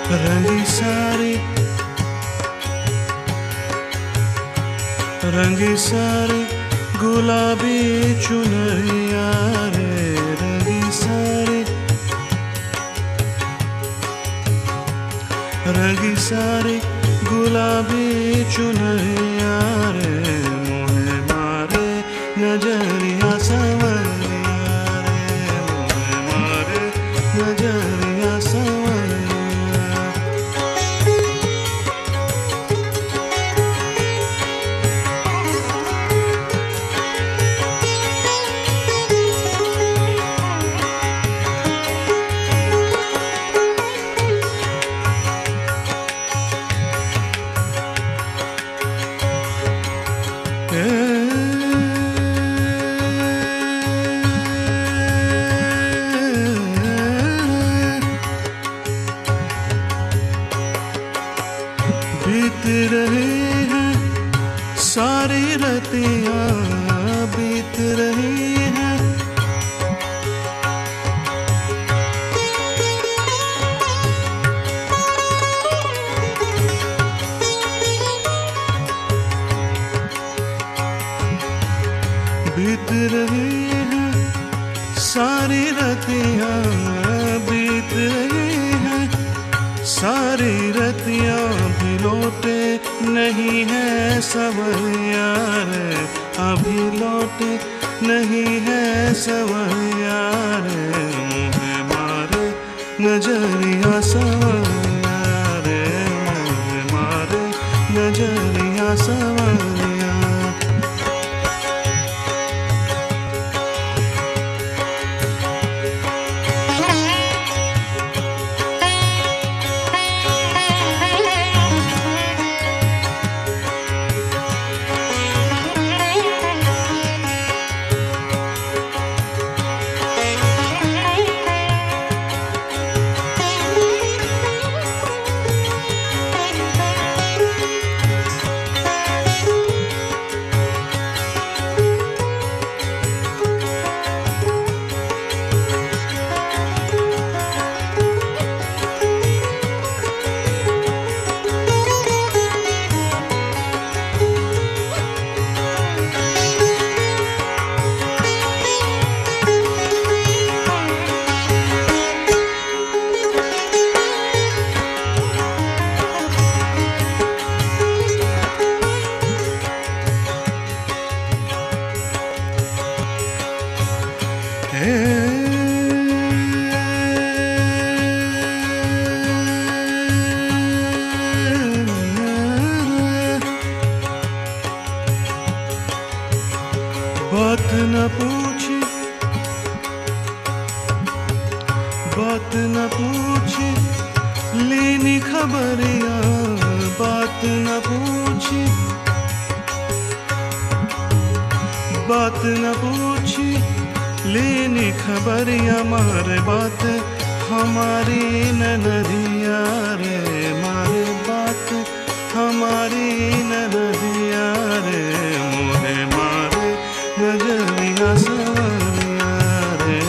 रंगी सारी रंगी सारी गुलाबी चुनरिया रे, रंगी सारी रंगी सारी गुलाबी चुनरिया रे, मोहे मारे नजरिया सवरिया रे, मोहे मारे नजरिया सवरिया। बीत रही हैं सारी रतियां, बीत रही हैं बीत रही हैं सारी रतियां, बीत रही हैं सारी रतियां, भी लौटे नहीं है सवरिया रे, अभी लौटे नहीं है सवरिया रे, मुझे मारे नजरिया सवरिया रे, मुझे मारे नजरिया सवरिया। बात न पूछी, बात न पूछी लेनी खबरिया, बात न पूछी, बात न पूछी लेनी खबरिया, मारे बात हमारी ननदिया रे, मारे बात हमारी ननदिया रे, मोहे मारे नजरिया सवरिया रे।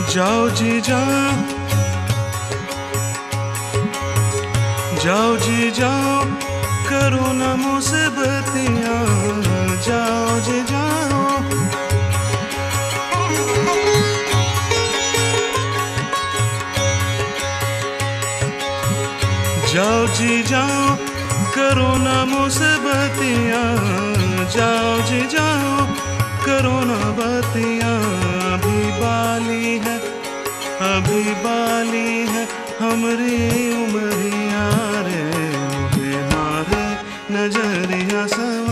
जाओ जी जाओ, जाओ जी जाओ, करो न मुसीबतियाँ, जाओ जी जाओ। जाओ जी जाओ, करो न मुसीबतियाँ, जाओ जी जाओ, करो न बतियाँ। अभी बाली है, अभी बाली है हमरी उमरिया रे, मुझे मारे नजरिया सवा।